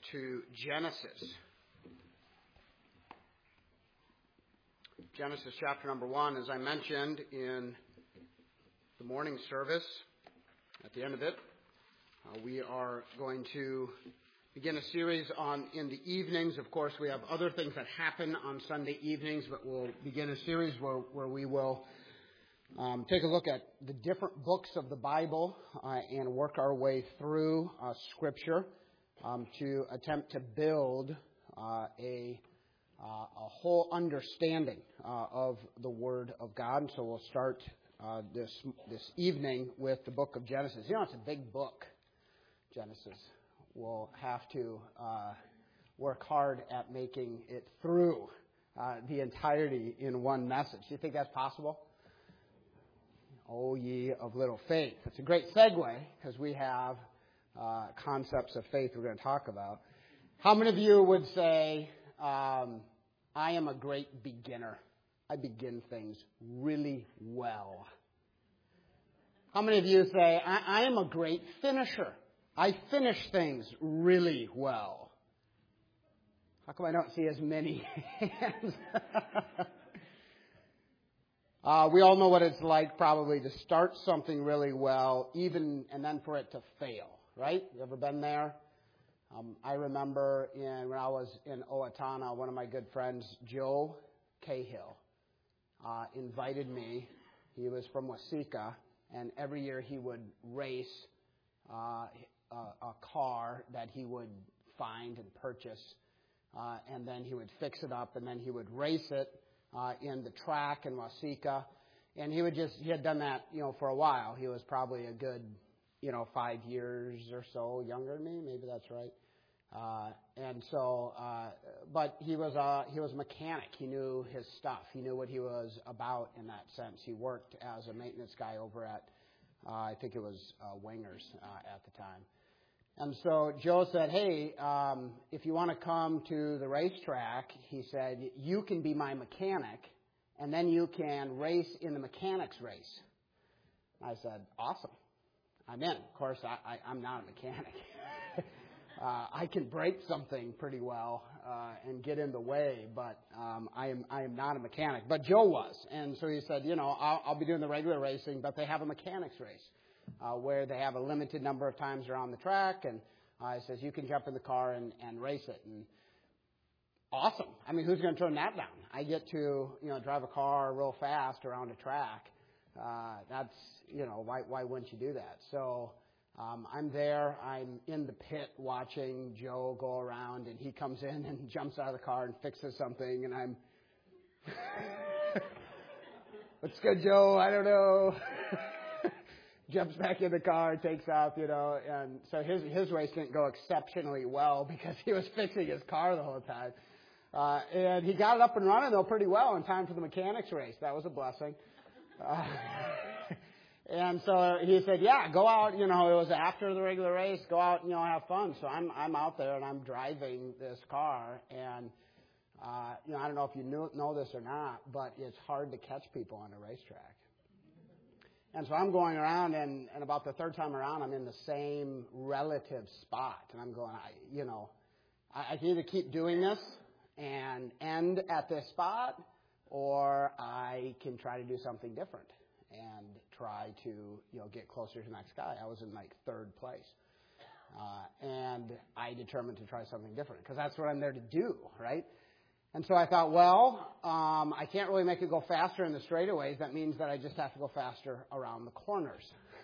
to Genesis. Genesis chapter number 1, as I mentioned in the morning service, at the end of it, we are going to begin a series on in the evenings. Of course, we have other things that happen on Sunday evenings, but we'll begin a series where we will take a look at the different books of the Bible and work our way through Scripture to attempt to build a whole understanding of the Word of God. And so we'll start this evening with the book of Genesis. You know, it's a big book, Genesis. We'll have to work hard at making it through the entirety in one message. Do you think that's possible? O ye of little faith. It's a great segue because we have concepts of faith we're going to talk about. How many of you would say, I am a great beginner? I begin things really well. How many of you say, I am a great finisher? I finish things really well. How come I don't see as many hands? We all know what it's like probably to start something really well, and then for it to fail, right? You ever been there? I remember when I was in Owatonna, one of my good friends, Joe Cahill, invited me. He was from Waseca, and every year he would race a car that he would find and purchase, and then he would fix it up, and then he would race it in the track in Waseca. And he had done that, for a while. He was probably a good, 5 years or so younger than me. Maybe that's right. But he was a mechanic. He knew his stuff. He knew what he was about in that sense. He worked as a maintenance guy over at, I think it was Wingers at the time. And so Joe said, hey, if you want to come to the racetrack, he said, you can be my mechanic, and then you can race in the mechanics race. I said, awesome. I'm in. Of course, I'm not a mechanic. I can break something pretty well and get in the way, but I am not a mechanic. But Joe was. And so he said, I'll be doing the regular racing, but they have a mechanics race. Where they have a limited number of times around the track, and he says, you can jump in the car and race it. And awesome. I mean, who's going to turn that down? I get to, drive a car real fast around a track. That's, why wouldn't you do that? So I'm there. I'm in the pit watching Joe go around, and he comes in and jumps out of the car and fixes something, and I'm, what's good, Joe? I don't know. Jumps back in the car, takes off, and so his race didn't go exceptionally well because he was fixing his car the whole time. And he got it up and running, though, pretty well in time for the mechanics race. That was a blessing. And so he said, yeah, go out, it was after the regular race, go out and, have fun. So I'm out there and I'm driving this car, and, I don't know if you know this or not, but it's hard to catch people on a racetrack. And so I'm going around, and about the third time around, I'm in the same relative spot. And I'm going, I can either keep doing this and end at this spot, or I can try to do something different and try to, get closer to the next guy. I was in, third place. And I determined to try something different because that's what I'm there to do, right? And so I thought, I can't really make it go faster in the straightaways. That means that I just have to go faster around the corners.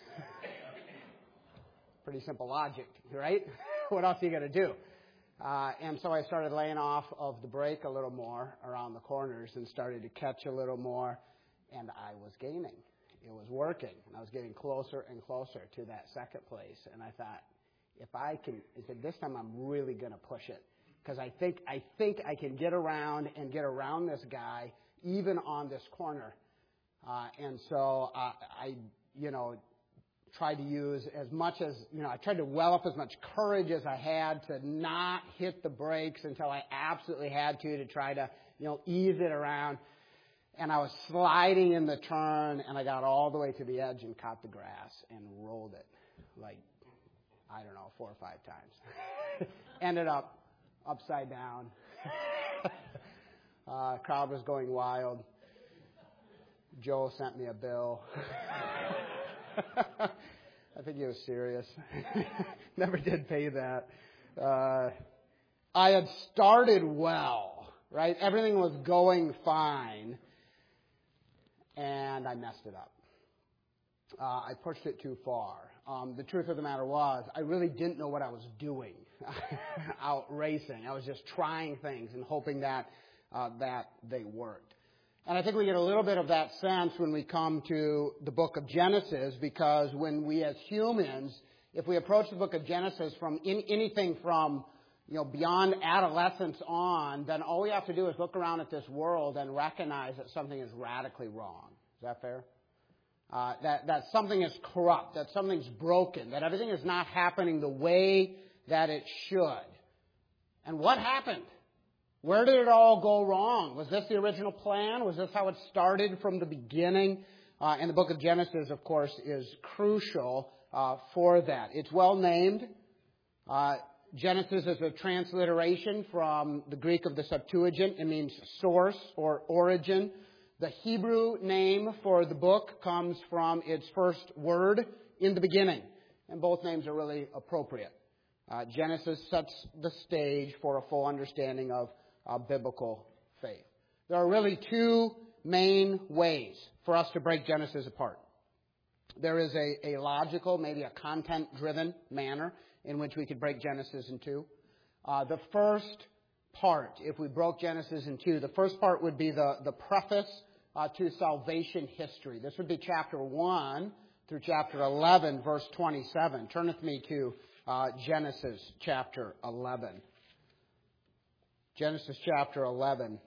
Pretty simple logic, right? What else are you going to do? And so I started laying off of the brake a little more around the corners and started to catch a little more, and I was gaining. It was working, and I was getting closer and closer to that second place. And I thought, I said, this time I'm really going to push it. Because I think I can get around this guy even on this corner. And so I tried to use as much as, I tried to well up as much courage as I had to not hit the brakes until I absolutely had to try to, ease it around. And I was sliding in the turn, and I got all the way to the edge and caught the grass and rolled it 4 or 5 times. Ended up upside down. Crowd was going wild. Joe sent me a bill. I think he was serious. Never did pay that. I had started well, right? Everything was going fine. And I messed it up. I pushed it too far. The truth of the matter was, I really didn't know what I was doing out racing. I was just trying things and hoping that they worked. And I think we get a little bit of that sense when we come to the book of Genesis, because when we as humans, if we approach the book of Genesis from anything from beyond adolescence on, then all we have to do is look around at this world and recognize that something is radically wrong. Is that fair? That something is corrupt, that something's broken, that everything is not happening the way that it should. And what happened? Where did it all go wrong? Was this the original plan? Was this how it started from the beginning? And the book of Genesis, of course, is crucial for that. It's well named. Genesis is a transliteration from the Greek of the Septuagint. It means source or origin. The Hebrew name for the book comes from its first word, in the beginning. And both names are really appropriate. Genesis sets the stage for a full understanding of biblical faith. There are really two main ways for us to break Genesis apart. There is a logical, maybe a content-driven manner in which we could break Genesis in two. The first part, if we broke Genesis in two, the first part would be the preface to salvation history. This would be chapter 1 through chapter 11, verse 27. Turn with me to Genesis chapter 11. Genesis chapter 11.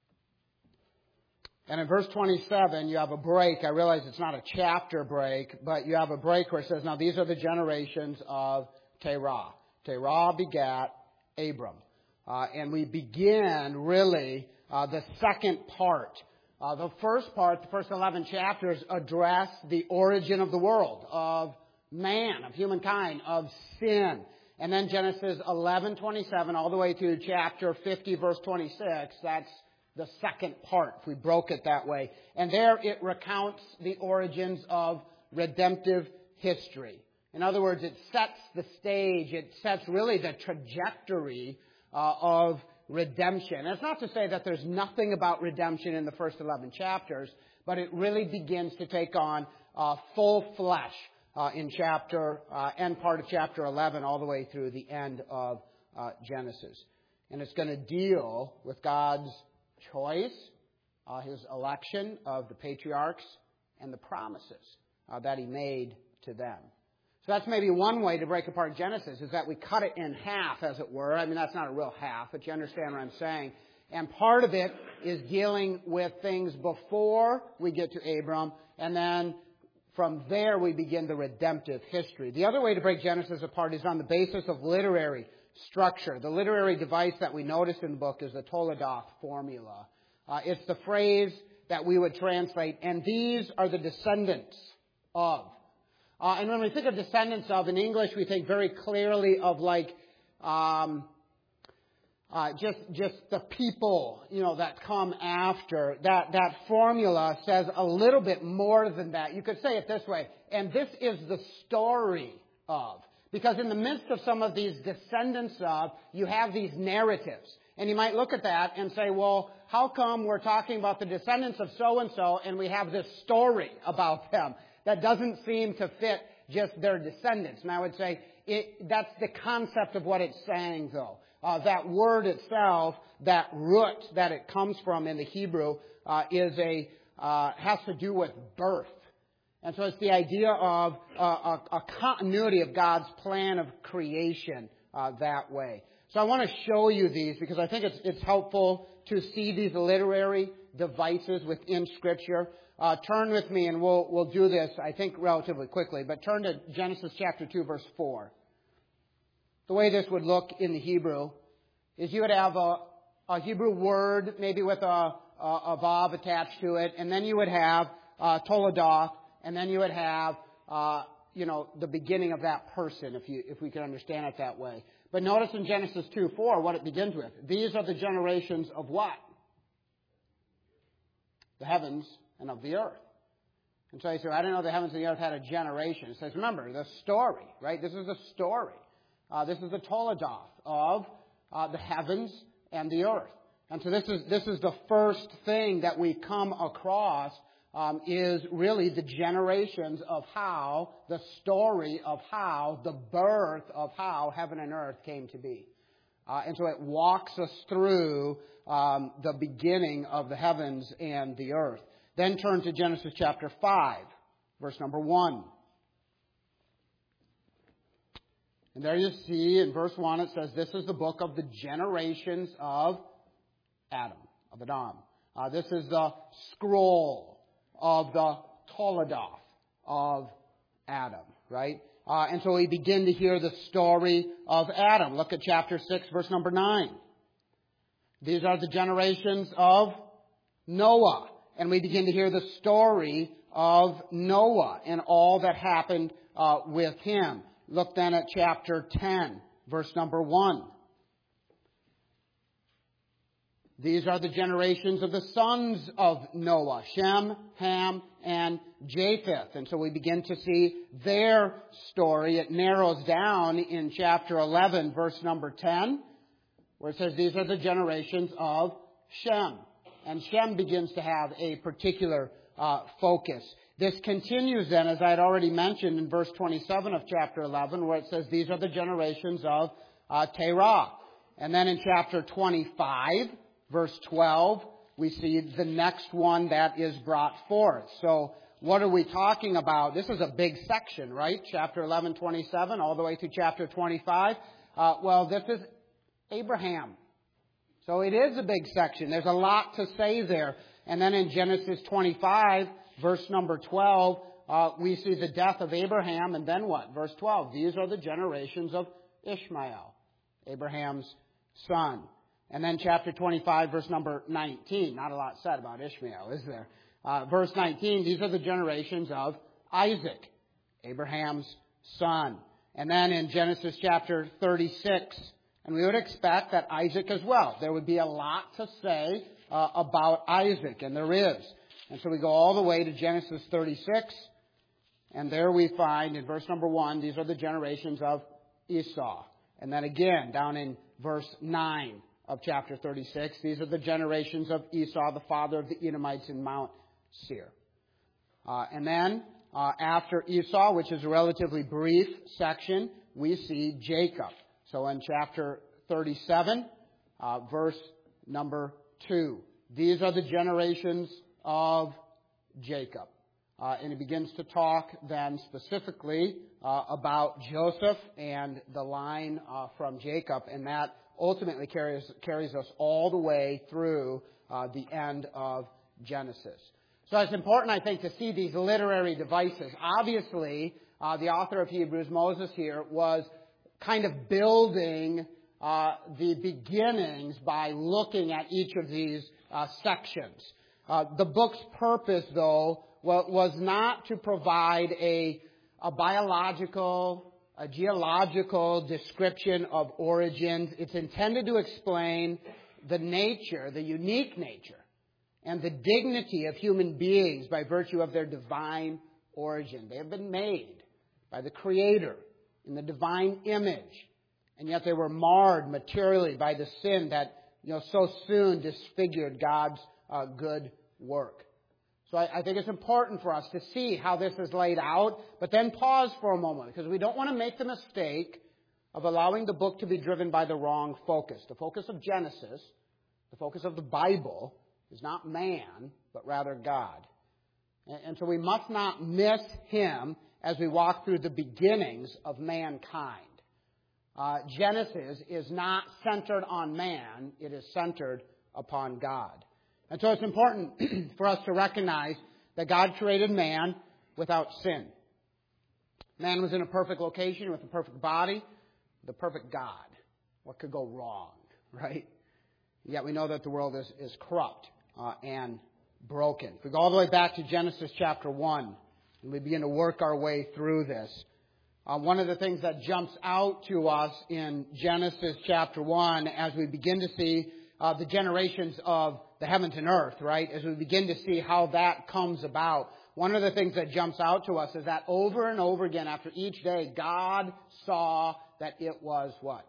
And in verse 27, you have a break. I realize it's not a chapter break, but you have a break where it says, now these are the generations of Terah. Terah begat Abram. And we begin, really, the second part. The first part, the first 11 chapters, address the origin of the world, of man, of humankind, of sin. And then Genesis 11:27 all the way to chapter 50, verse 26, that's the second part, if we broke it that way. And there it recounts the origins of redemptive history. In other words, it sets the stage, it sets really the trajectory of redemption. And it's not to say that there's nothing about redemption in the first 11 chapters, but it really begins to take on full flesh in end part of chapter 11 all the way through the end of Genesis. And it's going to deal with God's choice, His election of the patriarchs, and the promises that He made to them. So that's maybe one way to break apart Genesis, is that we cut it in half, as it were. I mean, that's not a real half, but you understand what I'm saying. And part of it is dealing with things before we get to Abram, and then from there we begin the redemptive history. The other way to break Genesis apart is on the basis of literary structure. The literary device that we noticed in the book is the Toledoth formula. It's the phrase that we would translate, and these are the descendants of. And when we think of descendants of in English, we think very clearly of just the people, that come after. That formula says a little bit more than that. You could say it this way, and this is the story of. Because in the midst of some of these descendants of, you have these narratives. And you might look at that and say, well, how come we're talking about the descendants of so-and-so and we have this story about them? That doesn't seem to fit just their descendants. And I would say that's the concept of what it's saying, though. That word itself, that root that it comes from in the Hebrew, has to do with birth. And so it's the idea of a continuity of God's plan of creation that way. So I want to show you these because I think it's helpful to see these literary devices within Scripture. Turn with me, and we'll do this, I think, relatively quickly. But turn to Genesis chapter 2, verse 4. The way this would look in the Hebrew is you would have a Hebrew word, maybe with a vav attached to it, and then you would have Toledoth, and then you would have the beginning of that person, if we can understand it that way. But notice in Genesis 2:4 what it begins with. These are the generations of what? The heavens and of the earth. And so you say, I didn't know the heavens and the earth had a generation. It says, remember, the story, right? This is the story. This is the Toledoth of the heavens and the earth. And so this is the first thing that we come across is really the generations of how, the story of how, the birth of how heaven and earth came to be. And so it walks us through the beginning of the heavens and the earth. Then turn to Genesis chapter 5, verse number 1. And there you see in verse 1 it says, this is the book of the generations of Adam, of Adam. This is the scroll of the Toledoth of Adam, right? And so we begin to hear the story of Adam. Look at chapter 6, verse number 9. These are the generations of Noah. And we begin to hear the story of Noah and all that happened with him. Look then at chapter 10, verse number 1. These are the generations of the sons of Noah, Shem, Ham, and Japheth. And so we begin to see their story. It narrows down in chapter 11, verse number 10, where it says these are the generations of Shem. And Shem begins to have a particular focus. This continues then, as I had already mentioned, in verse 27 of chapter 11, where it says these are the generations of Terah. And then in chapter 25, verse 12, we see the next one that is brought forth. So what are we talking about? This is a big section, right? Chapter 11, 27, all the way to chapter 25. Well, this is Abraham. So it is a big section. There's a lot to say there. And then in Genesis 25, verse number 12, we see the death of Abraham. And then what? Verse 12. These are the generations of Ishmael, Abraham's son. And then chapter 25, verse number 19. Not a lot said about Ishmael, is there? Verse 19. These are the generations of Isaac, Abraham's son. And then in Genesis chapter 36, and we would expect that Isaac as well. There would be a lot to say about Isaac, and there is. And so we go all the way to Genesis 36, and there we find in verse number 1, these are the generations of Esau. And then again, down in verse 9 of chapter 36, these are the generations of Esau, the father of the Edomites in Mount Seir. And then after Esau, which is a relatively brief section, we see Jacob. So in chapter 37, verse number 2, these are the generations of Jacob. And he begins to talk then specifically about Joseph and the line from Jacob, and that ultimately carries us all the way through the end of Genesis. So it's important, I think, to see these literary devices. Obviously, the author of Hebrews, Moses here, was kind of building the beginnings by looking at each of these sections. The book's purpose, though, was not to provide a biological, a geological description of origins. It's intended to explain the nature, the unique nature, and the dignity of human beings by virtue of their divine origin. They have been made by the Creator in the divine image, and yet they were marred materially by the sin that so soon disfigured God's good work. So I think it's important for us to see how this is laid out, but then pause for a moment, because we don't want to make the mistake of allowing the book to be driven by the wrong focus. The focus of Genesis, the focus of the Bible, is not man, but rather God. And so we must not miss Him as we walk through the beginnings of mankind. Genesis is not centered on man, it is centered upon God. And so it's important for us to recognize that God created man without sin. Man was in a perfect location with a perfect body, the perfect God. What could go wrong, right? Yet we know that the world is corrupt and broken. If we go all the way back to Genesis chapter 1, and we begin to work our way through this, One of the things that jumps out to us in Genesis chapter 1 as we begin to see the generations of the heavens and earth, right? As we begin to see how that comes about, one of the things that jumps out to us is that over and over again after each day, God saw that it was what?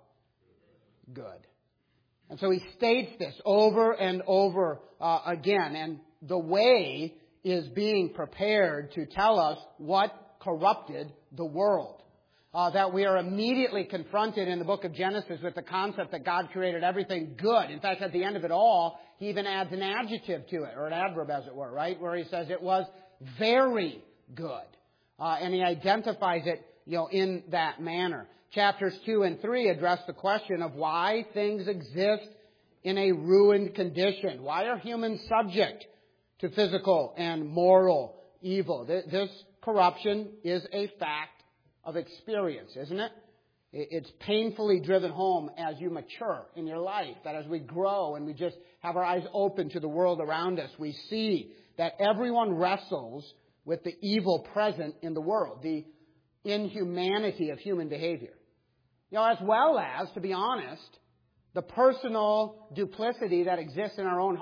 Good. And so He states this over and over again. And the way is being prepared to tell us what corrupted the world. That we are immediately confronted in the book of Genesis with the concept that God created everything good. In fact, at the end of it all, He even adds an adjective to it, or an adverb as it were, right? Where He says it was very good. And He identifies it, in that manner. Chapters 2 and 3 address the question of why things exist in a ruined condition. Why are humans subject to physical and moral evil? This corruption is a fact of experience, isn't it? It's painfully driven home as you mature in your life, that as we grow and we just have our eyes open to the world around us, we see that everyone wrestles with the evil present in the world, the inhumanity of human behavior. As well as, to be honest, the personal duplicity that exists in our own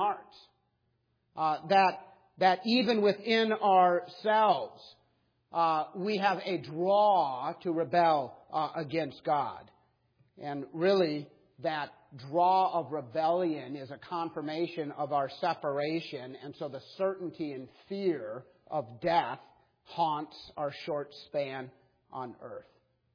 hearts. That even within ourselves, we have a draw to rebel against God. And really, that draw of rebellion is a confirmation of our separation. And so the certainty and fear of death haunts our short span on earth.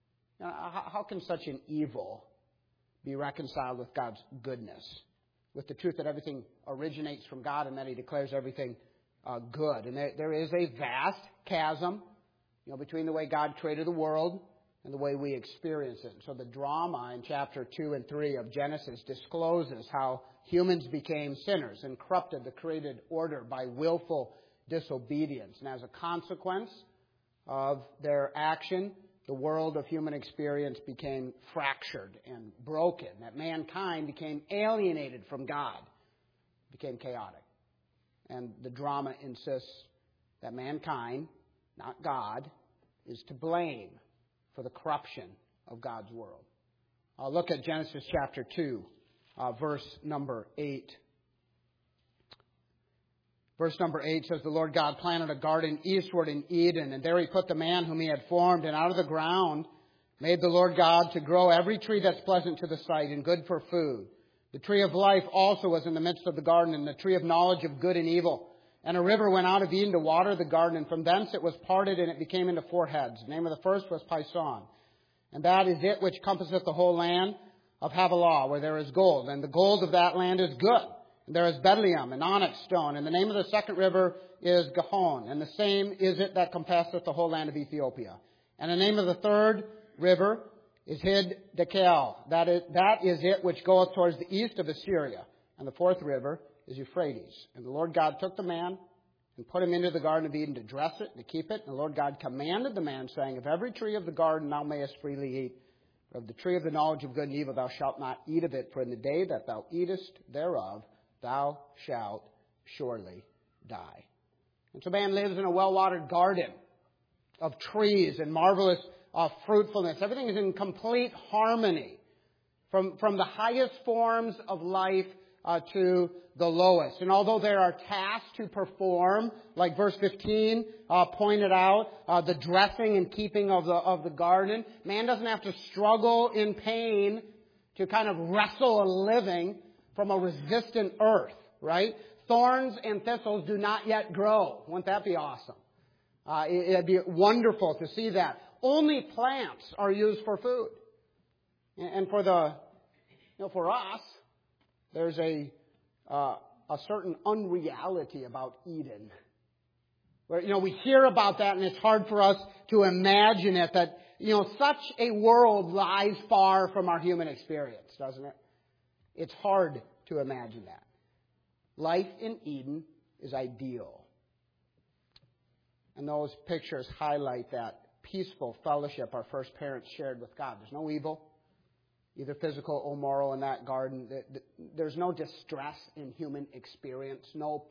How can such an evil be reconciled with God's goodness? With the truth that everything originates from God and that He declares everything good. And there is a vast chasm, between the way God created the world and the way we experience it. So the drama in chapter 2 and 3 of Genesis discloses how humans became sinners and corrupted the created order by willful disobedience. And as a consequence of their action, the world of human experience became fractured and broken. That mankind became alienated from God, became chaotic. And the drama insists that mankind, not God, is to blame for the corruption of God's world. Look at Genesis chapter 2, verse number 8. Verse number 8 says, the Lord God planted a garden eastward in Eden, and there He put the man whom He had formed, and out of the ground made the Lord God to grow every tree that's pleasant to the sight and good for food. The tree of life also was in the midst of the garden, and the tree of knowledge of good and evil. And a river went out of Eden to water the garden, and from thence it was parted, and it became into four heads. The name of the first was Pison, and that is it which compasseth the whole land of Havilah, where there is gold. And the gold of that land is good. And there is bdellium, and onyx stone. And the name of the second river is Gihon, and the same is it that compasseth the whole land of Ethiopia. And the name of the third river is Hiddekel. That is it which goeth towards the east of Assyria. And the fourth river is Euphrates. And the Lord God took the man and put him into the Garden of Eden to dress it and to keep it. And the Lord God commanded the man, saying, of every tree of the garden thou mayest freely eat, but of the tree of the knowledge of good and evil thou shalt not eat of it, for in the day that thou eatest thereof thou shalt surely die. And so man lives in a well-watered garden of trees and marvelous fruitfulness. Everything is in complete harmony, from the highest forms of life to the lowest. And although there are tasks to perform, like verse 15 pointed out, the dressing and keeping of the garden, man doesn't have to struggle in pain to kind of wrestle a living from a resistant earth, right? Thorns and thistles do not yet grow. Wouldn't that be awesome? It'd be wonderful to see that. Only plants are used for food. And for for us, there's a certain unreality about Eden. Where, we hear about that and it's hard for us to imagine it, that, such a world lies far from our human experience, doesn't it? It's hard to imagine that. Life in Eden is ideal. And those pictures highlight that peaceful fellowship our first parents shared with God. There's no evil, either physical or moral, in that garden. There's no distress in human experience, no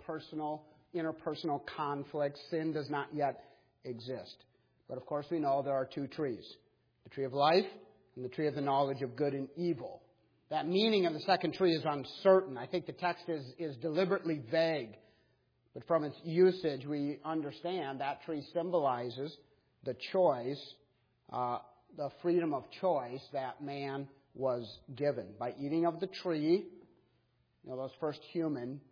interpersonal conflict. Sin does not yet exist. But of course we know there are two trees. the tree of life and the tree of the knowledge of good and evil. That meaning of the second tree is uncertain. I think the text is deliberately vague. But from its usage, we understand that tree symbolizes the choice, the freedom of choice that man was given. By eating of the tree, those first humans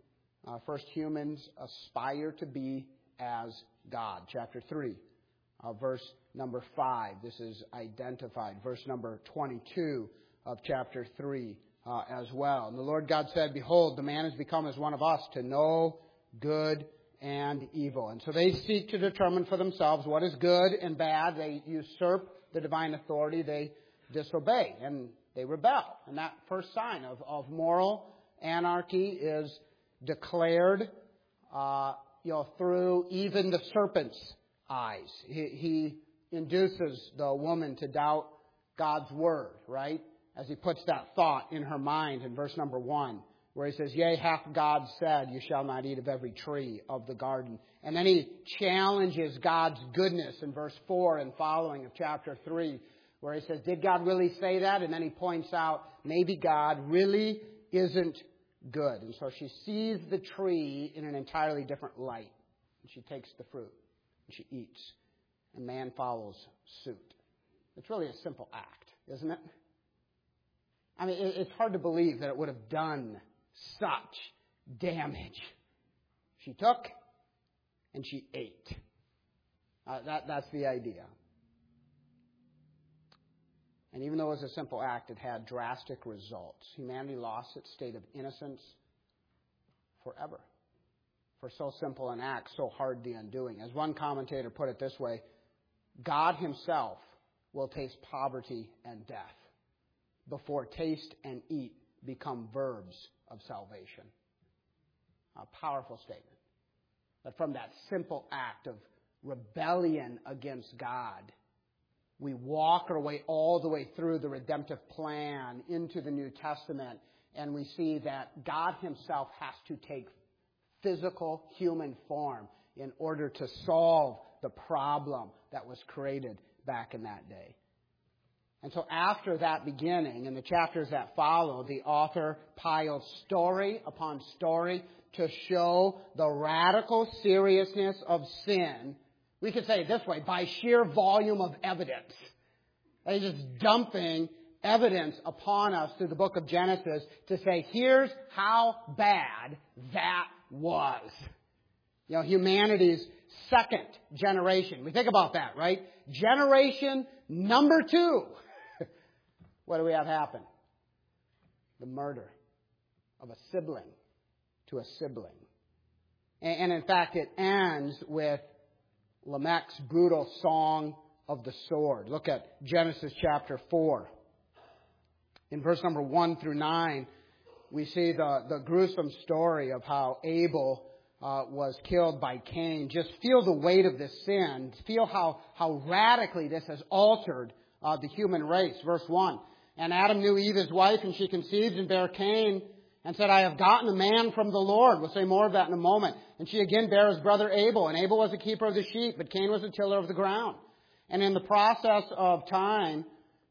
aspire to be as God. Chapter 3, verse number 5. This is identified. Verse number 22 of chapter 3 as well. And the Lord God said, "Behold, the man has become as one of us to know good and evil." And so they seek to determine for themselves what is good and bad. They usurp the divine authority. They disobey and they rebel. And that first sign of moral anarchy is declared through even the serpent's eyes. He induces the woman to doubt God's word, right? As he puts that thought in her mind in verse number 1, where he says, "Yea, hath God said, you shall not eat of every tree of the garden." And then he challenges God's goodness in verse 4 and following of chapter 3, where he says, did God really say that? And then he points out, maybe God really isn't good. And so she sees the tree in an entirely different light. And she takes the fruit and she eats. And man follows suit. It's really a simple act, isn't it? I mean, it's hard to believe that it would have done such damage. She took and she ate. That's the idea. And even though it was a simple act, it had drastic results. Humanity lost its state of innocence forever. For so simple an act, so hard the undoing. As one commentator put it this way, God himself will taste poverty and death before taste and eat become verbs of salvation. A powerful statement. That from that simple act of rebellion against God, we walk our way all the way through the redemptive plan into the New Testament, and we see that God himself has to take physical human form in order to solve the problem that was created back in that day. And so after that beginning, in the chapters that follow, the author piles story upon story to show the radical seriousness of sin. We could say it this way, by sheer volume of evidence. They're just dumping evidence upon us through the book of Genesis to say, here's how bad that was. Humanity's second generation. We think about that, right? Generation number 2. What do we have happen? The murder of a sibling to a sibling. And in fact, it ends with Lamech's brutal song of the sword. Look at Genesis chapter 4. In verse number 1 through 9, we see the gruesome story of how Abel was killed by Cain. Just feel the weight of this sin. Feel how radically this has altered the human race. Verse 1. And Adam knew Eve his wife, and she conceived and bare Cain, and said, I have gotten a man from the Lord. We'll say more of that in a moment. And she again bare his brother Abel. And Abel was the keeper of the sheep, but Cain was the tiller of the ground. And in the process of time,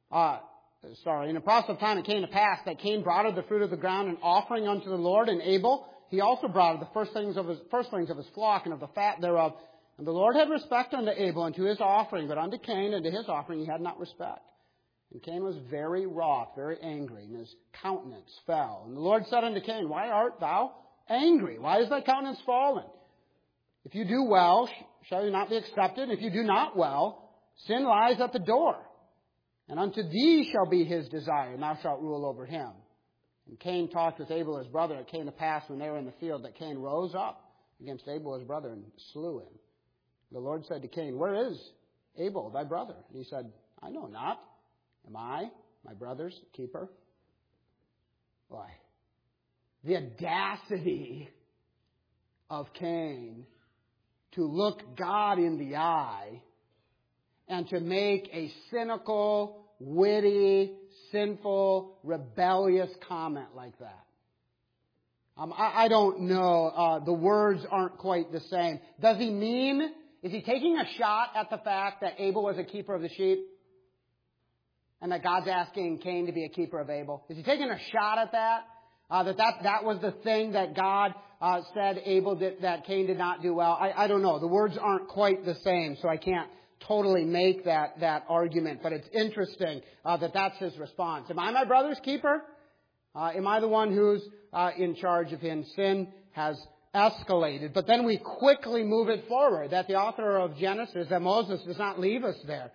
it came to pass that Cain brought of the fruit of the ground an offering unto the Lord, and Abel, he also brought of the firstlings of his flock and of the fat thereof. And the Lord had respect unto Abel and to his offering, but unto Cain and to his offering he had not respect. And Cain was very wroth, very angry, and his countenance fell. And the Lord said unto Cain, Why art thou angry? Why is thy countenance fallen? If you do well, shall you not be accepted? If you do not well, sin lies at the door. And unto thee shall be his desire, and thou shalt rule over him. And Cain talked with Abel his brother. It came to pass when they were in the field that Cain rose up against Abel his brother and slew him. The Lord said to Cain, Where is Abel thy brother? And he said, I know not. Am I my brother's keeper? Why? The audacity of Cain to look God in the eye and to make a cynical, witty, sinful, rebellious comment like that. I don't know. The words aren't quite the same. Is he taking a shot at the fact that Abel was a keeper of the sheep? And that God's asking Cain to be a keeper of Abel? Is he taking a shot at that? That was the thing that God said that Cain did not do well? I don't know. The words aren't quite the same, so I can't totally make that argument. But it's interesting that's his response. Am I my brother's keeper? Am I the one who's in charge of him? Sin has escalated. But then we quickly move it forward, that the author of Genesis, that Moses does not leave us there.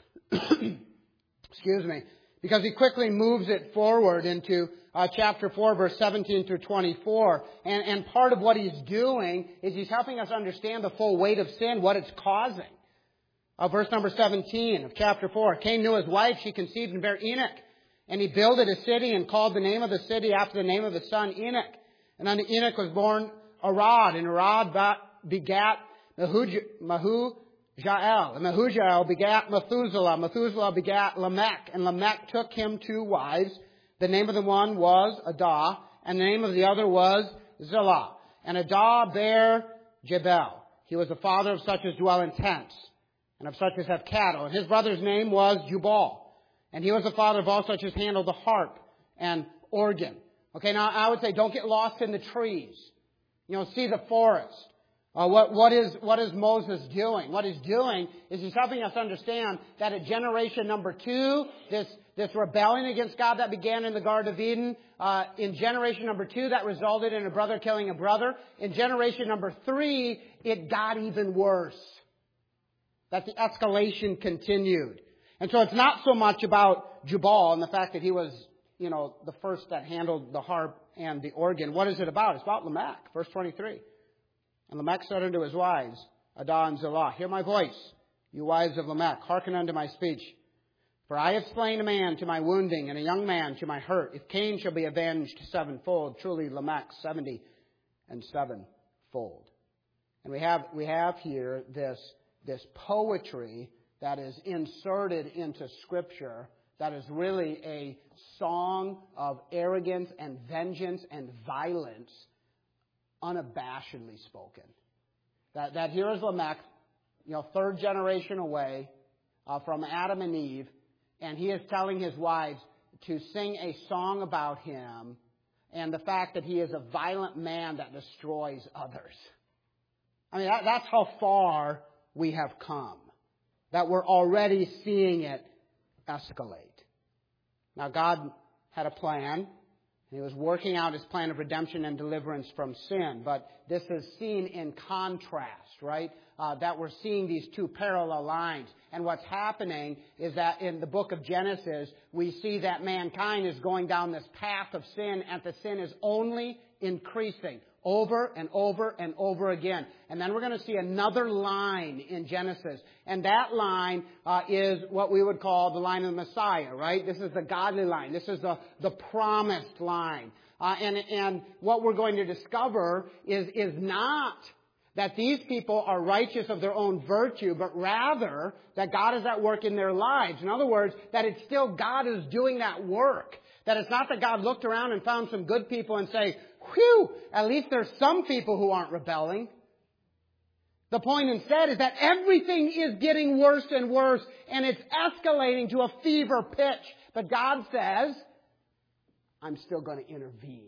Excuse me. Because he quickly moves it forward into chapter 4, verse 17 through 24. And part of what he's doing is he's helping us understand the full weight of sin, what it's causing. Verse number 17 of chapter 4. Cain knew his wife. She conceived and bare Enoch. And he builded a city and called the name of the city after the name of his son Enoch. And unto Enoch was born Arad. And Arad begat Mehujael. And Mehujael begat Methuselah. Methuselah begat Lamech. And Lamech took him 2 wives. The name of the one was Adah. And the name of the other was Zillah. And Adah bare Jebel. He was the father of such as dwell in tents, and of such as have cattle. And his brother's name was Jubal. And he was the father of all such as handle the harp and organ. Okay, now I would say don't get lost in the trees. See the forest. What is Moses doing? What he's doing is he's helping us understand that at generation number 2, this rebellion against God that began in the Garden of Eden, in generation number 2, that resulted in a brother killing a brother. In generation number 3, it got even worse. That the escalation continued. And so it's not so much about Jubal and the fact that he was, the first that handled the harp and the organ. What is it about? It's about Lamech, verse 23. And Lamech said unto his wives, Adah and Zillah, hear my voice, you wives of Lamech, hearken unto my speech. For I have slain a man to my wounding, and a young man to my hurt. If Cain shall be avenged 7-fold, truly Lamech 70 and 7-fold. And we have here this poetry that is inserted into Scripture that is really a song of arrogance and vengeance and violence, unabashedly spoken. That here is Lamech, 3rd generation away from Adam and Eve, and he is telling his wives to sing a song about him and the fact that he is a violent man that destroys others. I mean, that's how far we have come. That we're already seeing it escalate. Now, God had a plan. He was working out His plan of redemption and deliverance from sin. But this is seen in contrast, right? That we're seeing these 2 parallel lines. And what's happening is that in the book of Genesis, we see that mankind is going down this path of sin, and the sin is only increasing over and over and over again. And then we're going to see another line in Genesis. And that line is what we would call the line of the Messiah, right? This is the godly line. This is the promised line. And what we're going to discover is not that these people are righteous of their own virtue, but rather that God is at work in their lives. In other words, that it's still God who's doing that work. That it's not that God looked around and found some good people and say, whew, at least there's some people who aren't rebelling. The point instead is that everything is getting worse and worse, and it's escalating to a fever pitch. But God says, I'm still going to intervene.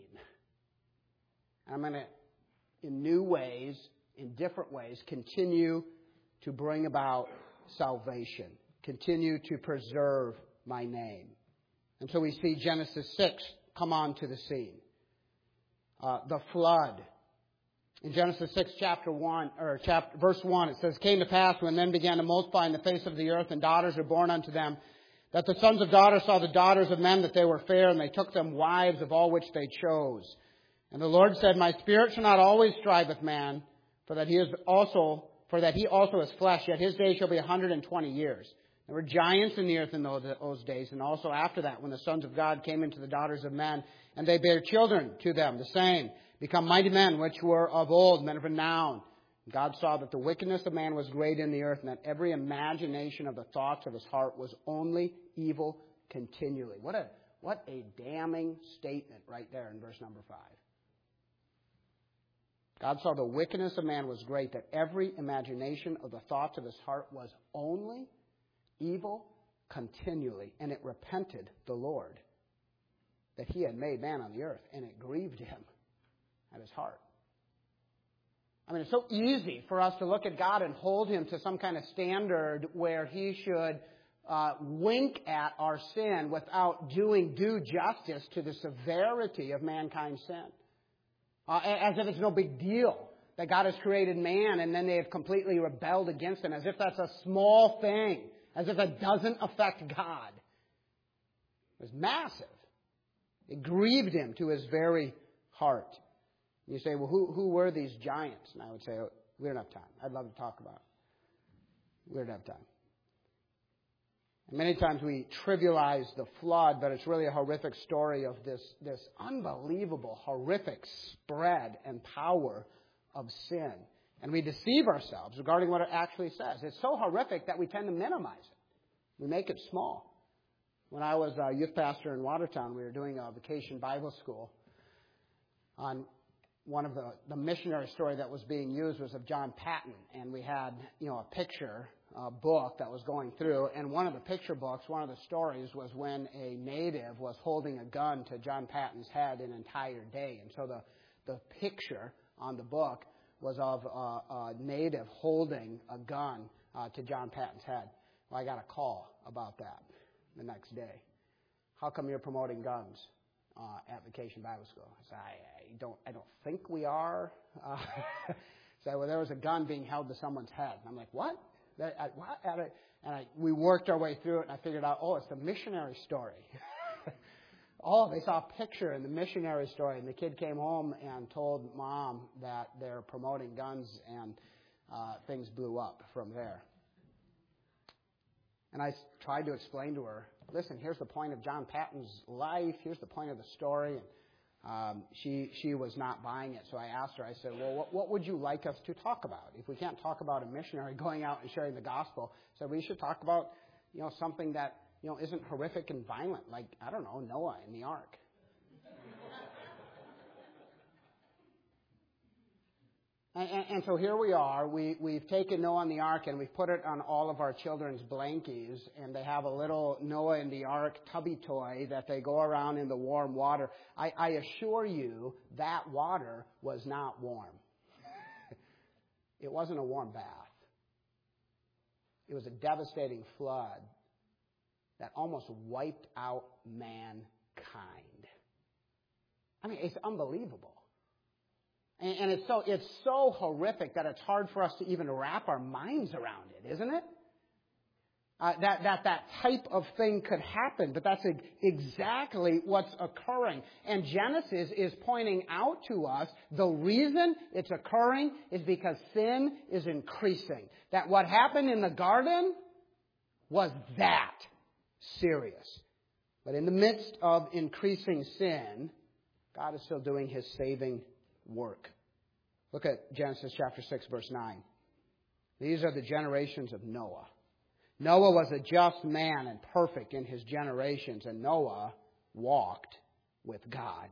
I'm going to, in new ways, in different ways, continue to bring about salvation. Continue to preserve my name. And so we see Genesis 6 come onto the scene. The flood. In Genesis 6, verse 1, it says, Came to pass when men began to multiply in the face of the earth, and daughters were born unto them, that the sons of daughters saw the daughters of men that they were fair, and they took them wives of all which they chose. And the Lord said, My spirit shall not always strive with man, for that he also is flesh, yet his days shall be 120 years. There were giants in the earth in those days, and also after that, when the sons of God came into the daughters of men, and they bare children to them, the same, become mighty men, which were of old, men of renown. God saw that the wickedness of man was great in the earth, and that every imagination of the thoughts of his heart was only evil continually. What a damning statement right there in verse number 5. God saw the wickedness of man was great, that every imagination of the thoughts of his heart was only evil continually, and it repented the Lord that he had made man on the earth, and it grieved him at his heart. I mean, it's so easy for us to look at God and hold him to some kind of standard where he should wink at our sin without doing due justice to the severity of mankind's sin. As if it's no big deal that God has created man and then they have completely rebelled against him, as if that's a small thing, as if it doesn't affect God. It was massive. It grieved him to his very heart. You say, well, who were these giants? And I would say, we don't have time. I'd love to talk about it. We don't have time. And many times we trivialize the flood, but it's really a horrific story of this unbelievable, horrific spread and power of sin. And we deceive ourselves regarding what it actually says. It's so horrific that we tend to minimize it. We make it small. When I was a youth pastor in Watertown, we were doing a vacation Bible school. On one of the missionary story that was being used was of John Paton. And we had, a picture book that was going through. And one of the picture books, one of the stories was when a native was holding a gun to John Paton's head an entire day. And so the picture on the book was of a native holding a gun to John Paton's head. Well, I got a call about that the next day. How come you're promoting guns at Vacation Bible School? I said, I don't think we are. So well, there was a gun being held to someone's head. And I'm like, what? What? We worked our way through it, and I figured out, it's the missionary story. They saw a picture in the missionary story, and the kid came home and told mom that they're promoting guns, and things blew up from there. And I tried to explain to her, listen, here's the point of John Paton's life. Here's the point of the story. And she was not buying it. So I asked her, I said, well, what would you like us to talk about? If we can't talk about a missionary going out and sharing the gospel, so we should talk about, something that, isn't horrific and violent, like, I don't know, Noah in the ark. And so here we are. We've taken Noah in the ark and we've put it on all of our children's blankies, and they have a little Noah in the ark tubby toy that they go around in the warm water. I assure you that water was not warm. It wasn't a warm bath. It was a devastating flood that almost wiped out mankind. I mean, it's unbelievable. And it's so horrific that it's hard for us to even wrap our minds around it, isn't it? That type of thing could happen, but that's exactly what's occurring. And Genesis is pointing out to us the reason it's occurring is because sin is increasing. That what happened in the garden was that serious. But in the midst of increasing sin, God is still doing his saving work. Look at Genesis chapter 6, verse 9. These are the generations of Noah. Noah was a just man and perfect in his generations, and Noah walked with God.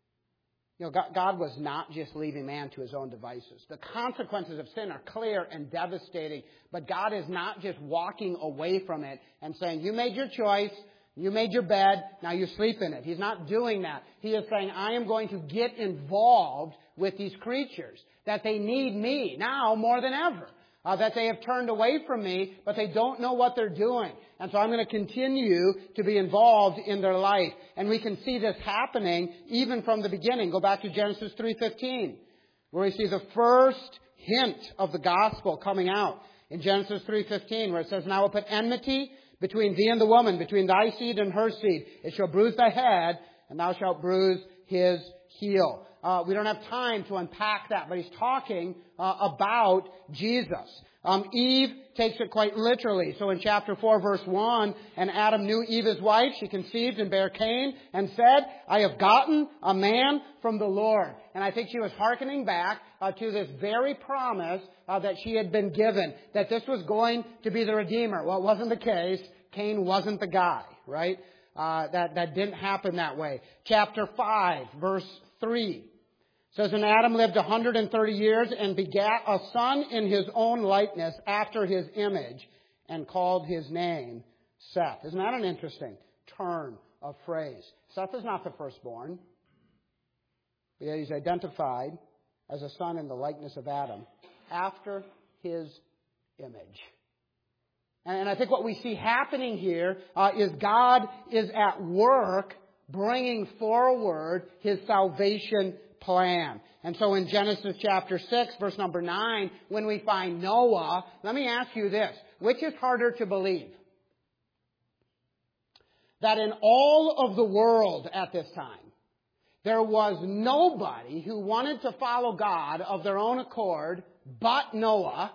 God was not just leaving man to his own devices. The consequences of sin are clear and devastating, but God is not just walking away from it and saying, you made your choice, you made your bed, now you sleep in it. He's not doing that. He is saying, I am going to get involved with these creatures, that they need me now more than ever. That they have turned away from me, but they don't know what they're doing. And so I'm going to continue to be involved in their life. And we can see this happening even from the beginning. Go back to Genesis 3:15, where we see the first hint of the gospel coming out. In Genesis 3:15, where it says, now I will put enmity between thee and the woman, between thy seed and her seed. It shall bruise thy head, and thou shalt bruise his heel. We don't have time to unpack that, but he's talking about Jesus. Eve takes it quite literally. So in chapter 4, verse 1, and Adam knew Eve his wife. She conceived and bare Cain and said, I have gotten a man from the Lord. And I think she was hearkening back to this very promise that she had been given, that this was going to be the Redeemer. Well, it wasn't the case. Cain wasn't the guy, right? That didn't happen that way. Chapter 5, verse 3 says, and Adam lived 130 years and begat a son in his own likeness after his image and called his name Seth. Isn't that an interesting turn of phrase? Seth is not the firstborn, but yet he's identified as a son in the likeness of Adam, after his image. And I think what we see happening here is God is at work bringing forward His salvation plan. And so in Genesis chapter 6, verse number 9, when we find Noah, let me ask you this. Which is harder to believe? That in all of the world at this time, there was nobody who wanted to follow God of their own accord but Noah.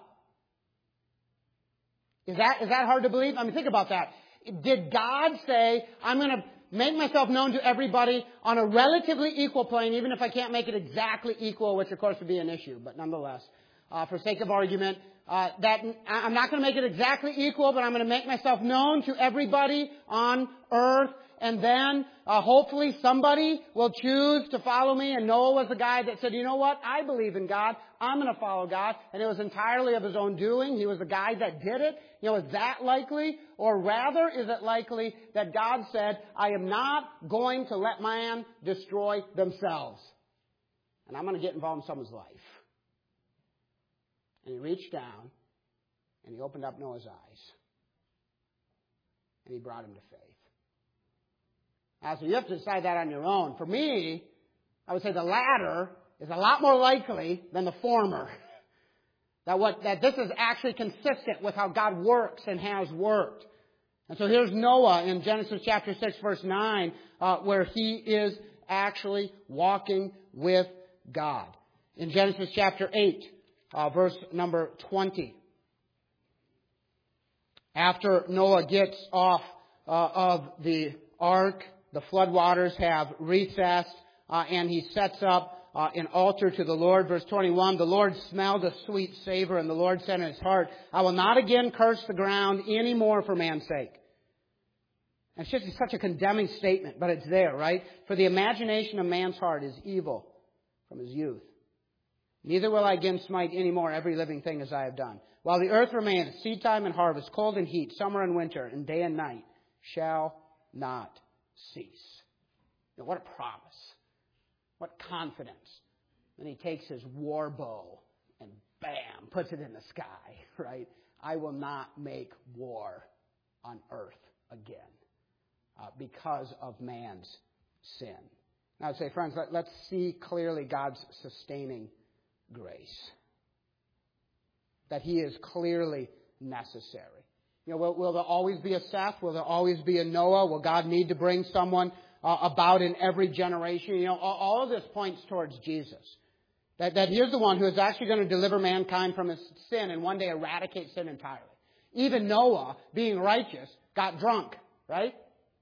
Is that hard to believe? I mean, think about that. Did God say, I'm going to make myself known to everybody on a relatively equal plane, even if I can't make it exactly equal, which of course would be an issue, but nonetheless, for sake of argument, that I'm not going to make it exactly equal, but I'm going to make myself known to everybody on earth, and then hopefully somebody will choose to follow me. And Noah was the guy that said, you know what, I believe in God, I'm going to follow God, and it was entirely of his own doing. He was the guy that did it. You know, is that likely? Or rather, is it likely that God said, I am not going to let man destroy themselves, and I'm going to get involved in someone's life? And He reached down, and He opened up Noah's eyes, and He brought him to faith. Now, so you have to decide that on your own. For me, I would say the latter is a lot more likely than the former. That this is actually consistent with how God works and has worked. And so here's Noah in Genesis chapter 6, verse 9, where he is actually walking with God. In Genesis chapter 8, verse number 20. After Noah gets off of the ark, the floodwaters have recessed, and he sets up an altar to the Lord. Verse 21, the Lord smelled a sweet savor, and the Lord said in his heart, I will not again curse the ground any more for man's sake. And it's just such a condemning statement, but it's there, right? For the imagination of man's heart is evil from his youth. Neither will I again smite any more every living thing as I have done. While the earth remains, seed time and harvest, cold and heat, summer and winter, and day and night shall not cease. Now, what a promise. What confidence. Then he takes his war bow and bam, puts it in the sky, right? I will not make war on earth again because of man's sin. Now I'd say, friends, let's see clearly God's sustaining grace. That He is clearly necessary. You know, will there always be a Seth? Will there always be a Noah? Will God need to bring someone about in every generation? You know, all of this points towards Jesus. That He is the one who is actually going to deliver mankind from his sin and one day eradicate sin entirely. Even Noah, being righteous, got drunk, right?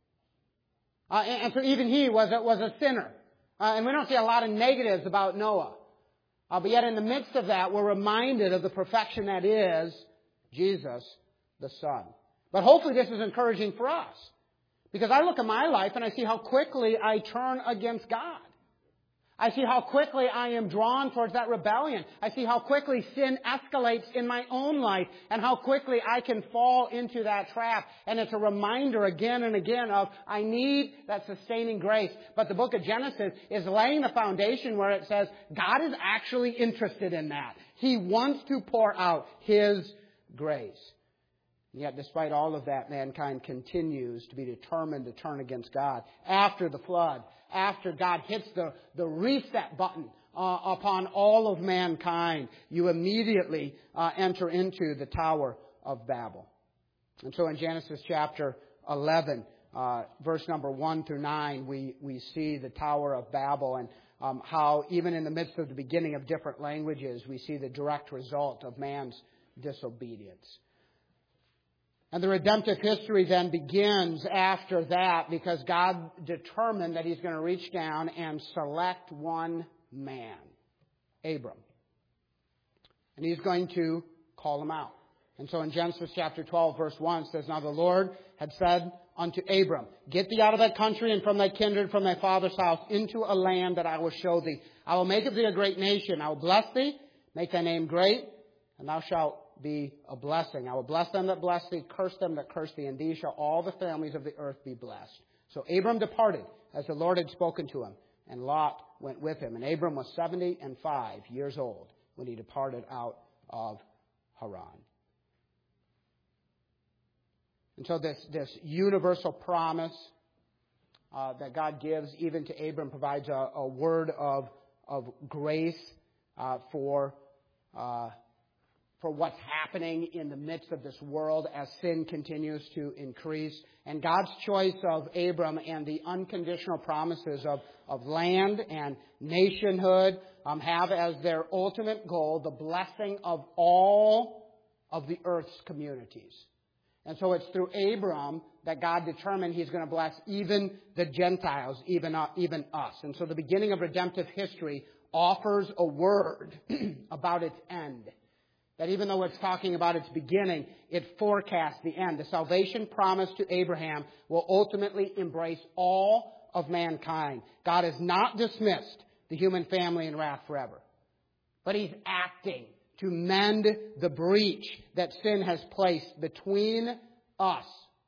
And so even he was a sinner. And we don't see a lot of negatives about Noah. But yet in the midst of that, we're reminded of the perfection that is Jesus, the Son. But hopefully this is encouraging for us. Because I look at my life and I see how quickly I turn against God. I see how quickly I am drawn towards that rebellion. I see how quickly sin escalates in my own life and how quickly I can fall into that trap. And it's a reminder again and again of I need that sustaining grace. But the book of Genesis is laying the foundation where it says God is actually interested in that. He wants to pour out His grace. Yet despite all of that, mankind continues to be determined to turn against God. After the flood, after God hits the reset button upon all of mankind, you immediately enter into the Tower of Babel. And so in Genesis chapter 11, verse number 1 through 9, we see the Tower of Babel and how even in the midst of the beginning of different languages, we see the direct result of man's disobedience. And the redemptive history then begins after that because God determined that He's going to reach down and select one man, Abram. And He's going to call him out. And so in Genesis chapter 12, verse 1, it says, Now the Lord had said unto Abram, Get thee out of thy country and from thy kindred, from thy father's house, into a land that I will show thee. I will make of thee a great nation. I will bless thee, make thy name great, and thou shalt be a blessing. I will bless them that bless thee, curse them that curse thee, and thee shall all the families of the earth be blessed. So Abram departed, as the Lord had spoken to him, and Lot went with him. And Abram was 75 years old when he departed out of Haran. And so this universal promise that God gives even to Abram provides a word of grace for what's happening in the midst of this world as sin continues to increase. And God's choice of Abram and the unconditional promises of land and nationhood have as their ultimate goal the blessing of all of the earth's communities. And so it's through Abram that God determined He's going to bless even the Gentiles, even us. And so the beginning of redemptive history offers a word about its end. That even though it's talking about its beginning, it forecasts the end. The salvation promised to Abraham will ultimately embrace all of mankind. God has not dismissed the human family in wrath forever, but He's acting to mend the breach that sin has placed between us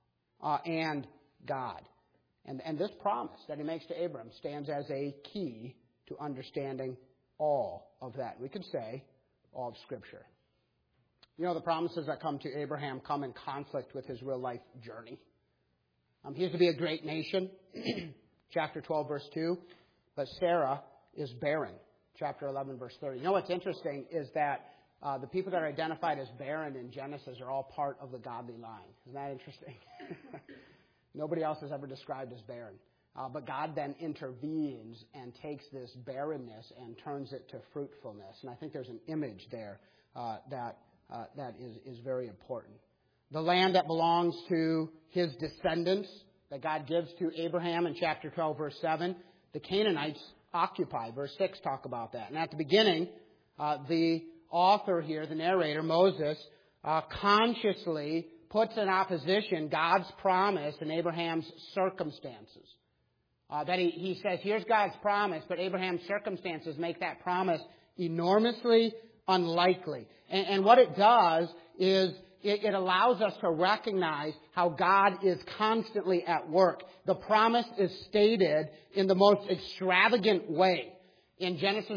and God. And this promise that He makes to Abram stands as a key to understanding all of that. We could say all of Scripture. You know, the promises that come to Abraham come in conflict with his real life journey. He is to be a great nation, chapter 12, verse 2. But Sarah is barren, chapter 11, verse 30. You know what's interesting is that the people that are identified as barren in Genesis are all part of the godly line. Isn't that interesting? Nobody else is ever described as barren. But God then intervenes and takes this barrenness and turns it to fruitfulness. And I think there's an image there that is very important. The land that belongs to his descendants that God gives to Abraham in chapter 12, verse 7, the Canaanites occupy. Verse 6 talk about that. And at the beginning, the author here, the narrator, Moses, consciously puts in opposition God's promise and Abraham's circumstances. That he says, here's God's promise, but Abraham's circumstances make that promise enormously unlikely. And what it does is it allows us to recognize how God is constantly at work. The promise is stated in the most extravagant way. In Genesis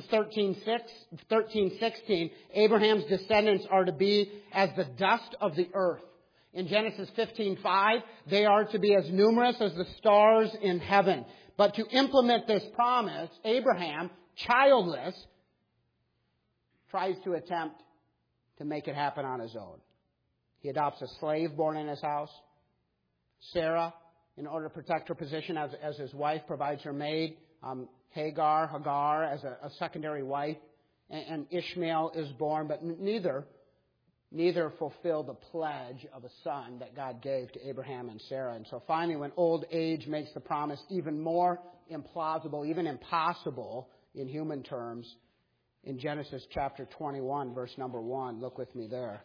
13:16, Abraham's descendants are to be as the dust of the earth. In Genesis 15:5, they are to be as numerous as the stars in heaven. But to implement this promise, Abraham, childless, tries to attempt to make it happen on his own. He adopts a slave born in his house. Sarah, in order to protect her position as his wife, provides her maid, Hagar, as a secondary wife. And Ishmael is born, but neither fulfill the pledge of a son that God gave to Abraham and Sarah. And so finally, when old age makes the promise even more implausible, even impossible in human terms, in Genesis chapter 21, verse number 1, look with me there.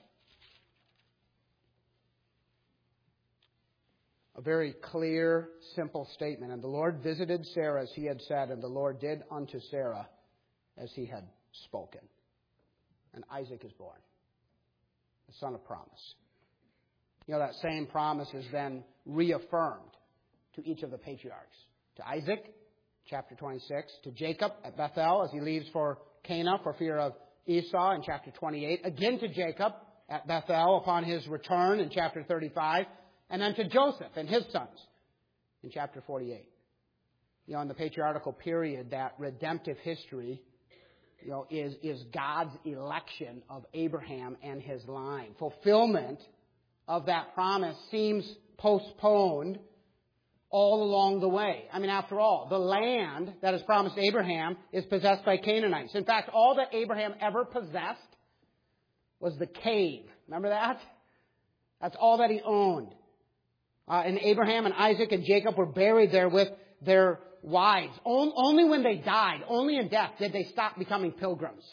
A very clear, simple statement. And the Lord visited Sarah as He had said, and the Lord did unto Sarah as He had spoken. And Isaac is born, the son of promise. You know, that same promise is then reaffirmed to each of the patriarchs. To Isaac, chapter 26. To Jacob at Bethel as he leaves for Canaan for fear of Esau in chapter 28. Again to Jacob at Bethel upon his return in chapter 35. And then to Joseph and his sons in chapter 48. You know, in the patriarchal period, that redemptive history, you know, is God's election of Abraham and his line. Fulfillment of that promise seems postponed all along the way. I mean, after all, the land that is promised Abraham is possessed by Canaanites. In fact, all that Abraham ever possessed was the cave. Remember that? That's all that he owned. And Abraham and Isaac and Jacob were buried there with their wives. Only when they died, only in death, did they stop becoming pilgrims.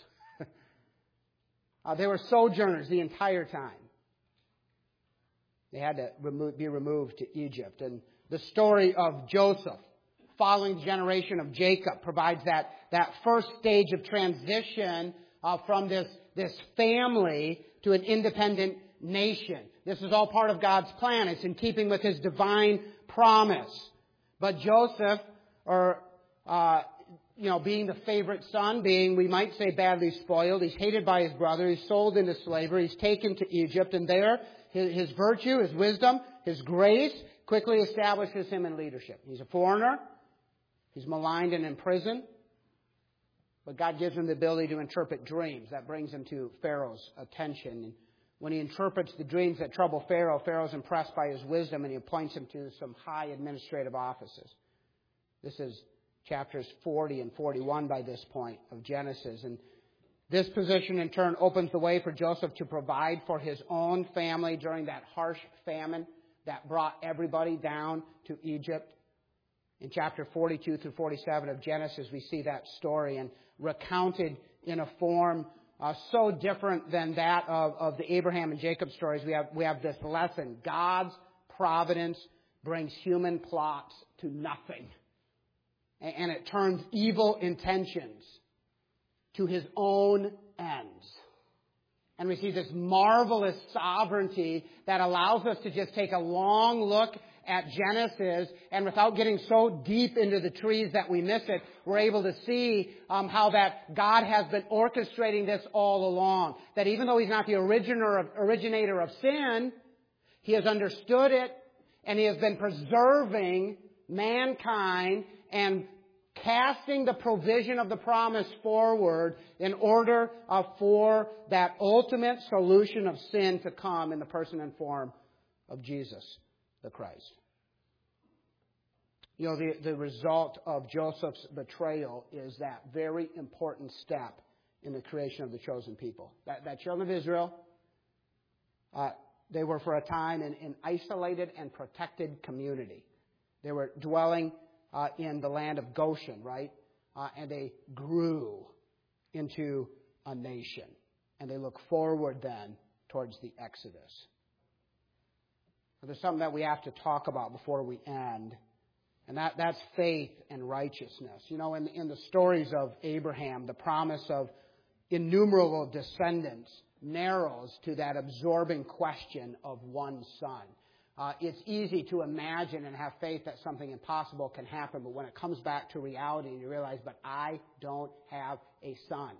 They were sojourners the entire time. They had to be removed to Egypt. And the story of Joseph, following the generation of Jacob, provides that first stage of transition from this family to an independent nation. This is all part of God's plan. It's in keeping with His divine promise. But Joseph, being the favorite son, being, we might say, badly spoiled, he's hated by his brother, he's sold into slavery, he's taken to Egypt, and there, his virtue, his wisdom, his grace quickly establishes him in leadership. He's a foreigner, he's maligned and imprisoned, but God gives him the ability to interpret dreams. That brings him to Pharaoh's attention. And when he interprets the dreams that trouble Pharaoh, Pharaoh's impressed by his wisdom, and he appoints him to some high administrative offices. This is chapters 40 and 41 by this point of Genesis. And this position, in turn, opens the way for Joseph to provide for his own family during that harsh famine that brought everybody down to Egypt. In chapter 42 through 47 of Genesis, we see that story, and recounted in a form so different than that of the Abraham and Jacob stories. We have this lesson. God's providence brings human plots to nothing. And it turns evil intentions to His own ends. And we see this marvelous sovereignty that allows us to just take a long look at Genesis, and without getting so deep into the trees that we miss it, we're able to see how that God has been orchestrating this all along. That even though He's not the originator of sin, He has understood it, and He has been preserving mankind and casting the provision of the promise forward in order for that ultimate solution of sin to come in the person and form of Jesus the Christ. The result of Joseph's betrayal is that very important step in the creation of the chosen people. That children of Israel, they were for a time in isolated and protected community. They were dwelling in the land of Goshen, right? And they grew into a nation. And they look forward then towards the Exodus. There's something that we have to talk about before we end. And that's faith and righteousness. In the stories of Abraham, the promise of innumerable descendants narrows to that absorbing question of one son. It's easy to imagine and have faith that something impossible can happen, but when it comes back to reality and you realize, but I don't have a son,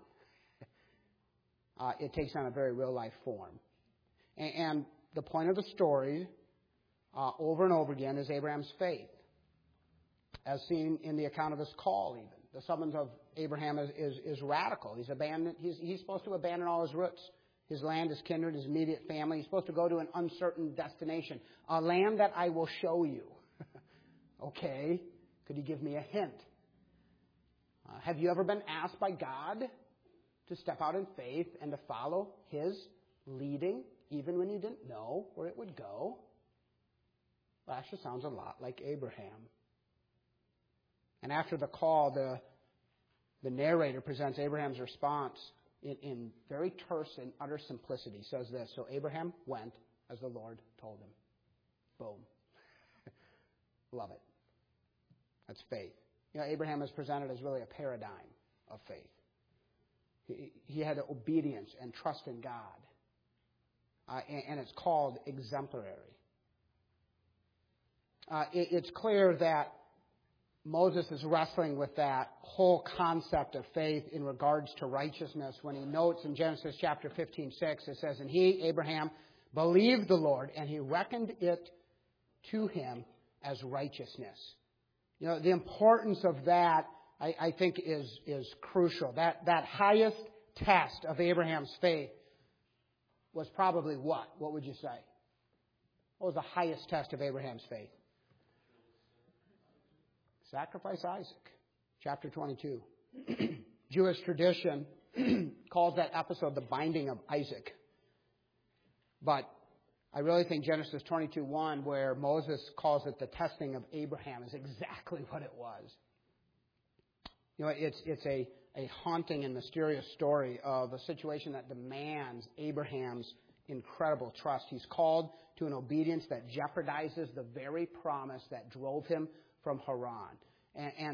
it takes on a very real-life form. And the point of the story, over and over again, is Abraham's faith, as seen in the account of his call even. The summons of Abraham is radical. He's supposed to abandon all his roots. His land, his kindred, his immediate family. He's supposed to go to an uncertain destination. A land that I will show you. Okay. Could you give me a hint? Have you ever been asked by God to step out in faith and to follow His leading, even when you didn't know where it would go? Well, actually sounds a lot like Abraham. And after the call, the narrator presents Abraham's response in very terse and utter simplicity. He says this: so Abraham went as the Lord told him. Boom. Love it. That's faith. Abraham is presented as really a paradigm of faith. He had obedience and trust in God. And it's called exemplary. It's clear that Moses is wrestling with that whole concept of faith in regards to righteousness when he notes in Genesis chapter 15:6, it says, and he, Abraham, believed the Lord, and He reckoned it to him as righteousness. The importance of that, I think, is crucial. That highest test of Abraham's faith was probably what? What would you say? What was the highest test of Abraham's faith? Sacrifice Isaac, chapter 22. Jewish tradition calls that episode the binding of Isaac. But I really think Genesis 22:1, where Moses calls it the testing of Abraham, is exactly what it was. It's a haunting and mysterious story of a situation that demands Abraham's incredible trust. He's called to an obedience that jeopardizes the very promise that drove him from Haran. And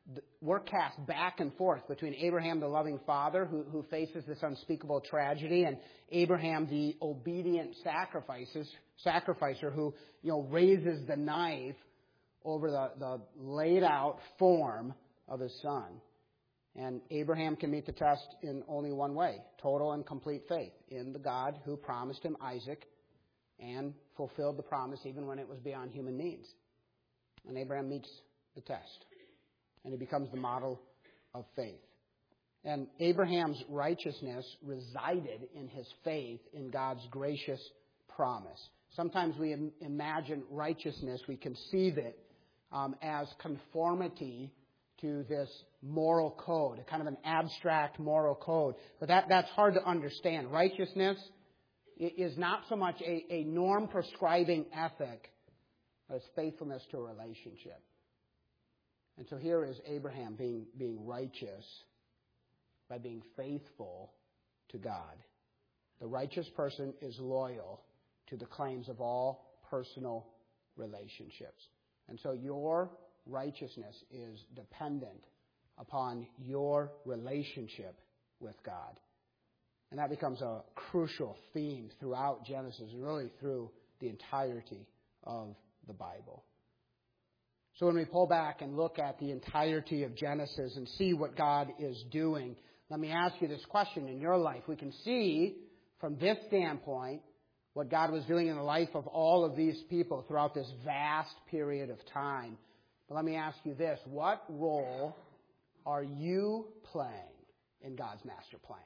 we're cast back and forth between Abraham, the loving father, who faces this unspeakable tragedy, and Abraham, the obedient sacrificer, who raises the knife over the laid out form of his son. And Abraham can meet the test in only one way: total and complete faith in the God who promised him Isaac and fulfilled the promise even when it was beyond human means. And Abraham meets the test, and he becomes the model of faith. And Abraham's righteousness resided in his faith in God's gracious promise. Sometimes we imagine righteousness, we conceive it as conformity to this moral code, a kind of an abstract moral code. But that's hard to understand. Righteousness is not so much a norm-prescribing ethic as faithfulness to a relationship. And so here is Abraham being righteous by being faithful to God. The righteous person is loyal to the claims of all personal relationships. And so your righteousness is dependent upon your relationship with God. And that becomes a crucial theme throughout Genesis and really through the entirety of the Bible. So when we pull back and look at the entirety of Genesis and see what God is doing, let me ask you this question in your life. We can see from this standpoint what God was doing in the life of all of these people throughout this vast period of time. But let me ask you this: what role are you playing in God's master plan?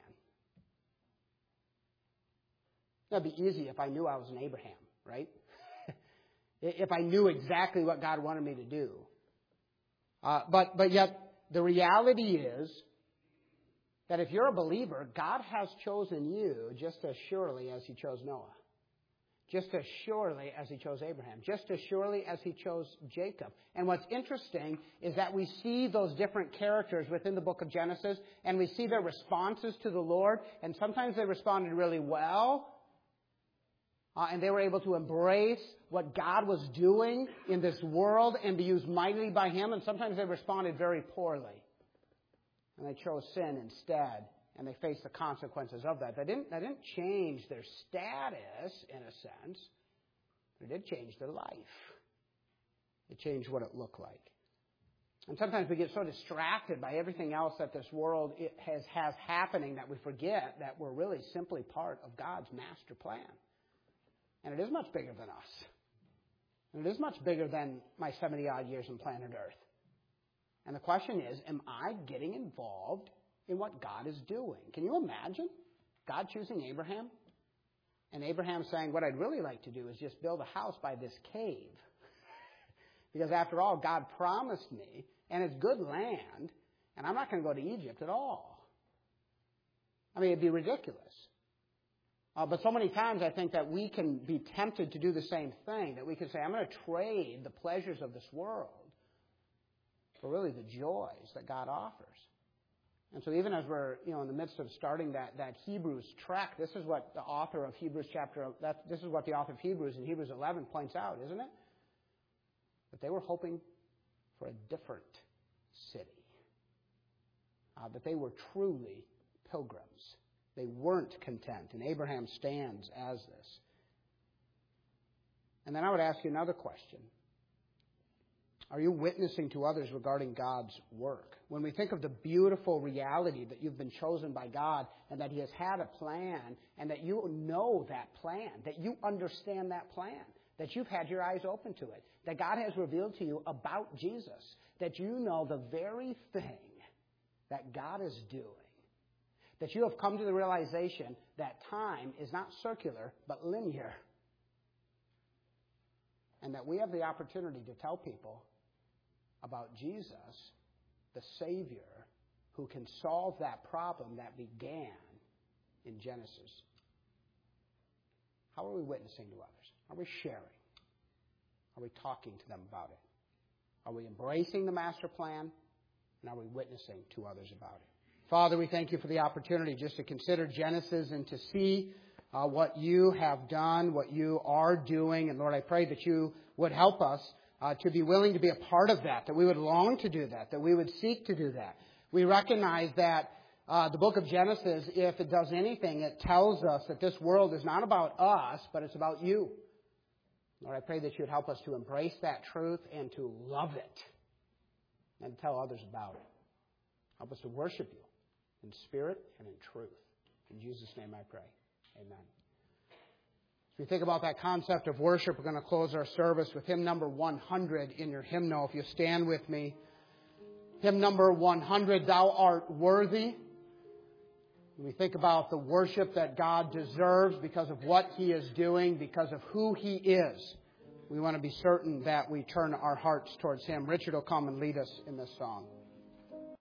That'd be easy if I knew I was an Abraham, right? If I knew exactly what God wanted me to do. But yet the reality is that if you're a believer, God has chosen you just as surely as He chose Noah. Just as surely as He chose Abraham. Just as surely as He chose Jacob. And what's interesting is that we see those different characters within the book of Genesis, and we see their responses to the Lord, and sometimes they responded really well, and they were able to embrace what God was doing in this world and be used mightily by Him, and sometimes they responded very poorly. And they chose sin instead, and they faced the consequences of that. That didn't change their status, in a sense. It did change their life. It changed what it looked like. And sometimes we get so distracted by everything else that this world has happening that we forget that we're really simply part of God's master plan. And it is much bigger than us. And it is much bigger than my 70-odd years on planet Earth. And the question is, am I getting involved in what God is doing? Can you imagine God choosing Abraham? And Abraham saying, what I'd really like to do is just build a house by this cave. Because after all, God promised me, and it's good land, and I'm not going to go to Egypt at all. I mean, it'd be ridiculous. But so many times I think that we can be tempted to do the same thing, that we can say, I'm going to trade the pleasures of this world for really the joys that God offers. And so even as we're in the midst of starting that Hebrews track, this is what the author of Hebrews this is what the author of Hebrews in Hebrews 11 points out, isn't it? That they were hoping for a different city. That they were truly pilgrims. They weren't content, and Abraham stands as this. And then I would ask you another question. Are you witnessing to others regarding God's work? When we think of the beautiful reality that you've been chosen by God and that He has had a plan and that you know that plan, that you understand that plan, that you've had your eyes open to it, that God has revealed to you about Jesus, that you know the very thing that God is doing, that you have come to the realization that time is not circular but linear, and that we have the opportunity to tell people about Jesus, the Savior, who can solve that problem that began in Genesis. How are we witnessing to others? Are we sharing? Are we talking to them about it? Are we embracing the master plan? And are we witnessing to others about it? Father, we thank You for the opportunity just to consider Genesis and to see what You have done, what You are doing. And Lord, I pray that You would help us to be willing to be a part of that we would long to do that we would seek to do that. We recognize that the book of Genesis, if it does anything, it tells us that this world is not about us, but it's about you. Lord, I pray that you would help us to embrace that truth and to love it and tell others about it. Help us to worship you in spirit and in truth. In Jesus' name I pray. Amen. As we think about that concept of worship, we're going to close our service with hymn number 100 in your hymnal. If you stand with me. Hymn number 100, Thou Art Worthy. When we think about the worship that God deserves because of what He is doing, because of who He is, we want to be certain that we turn our hearts towards Him. Richard will come and lead us in this song.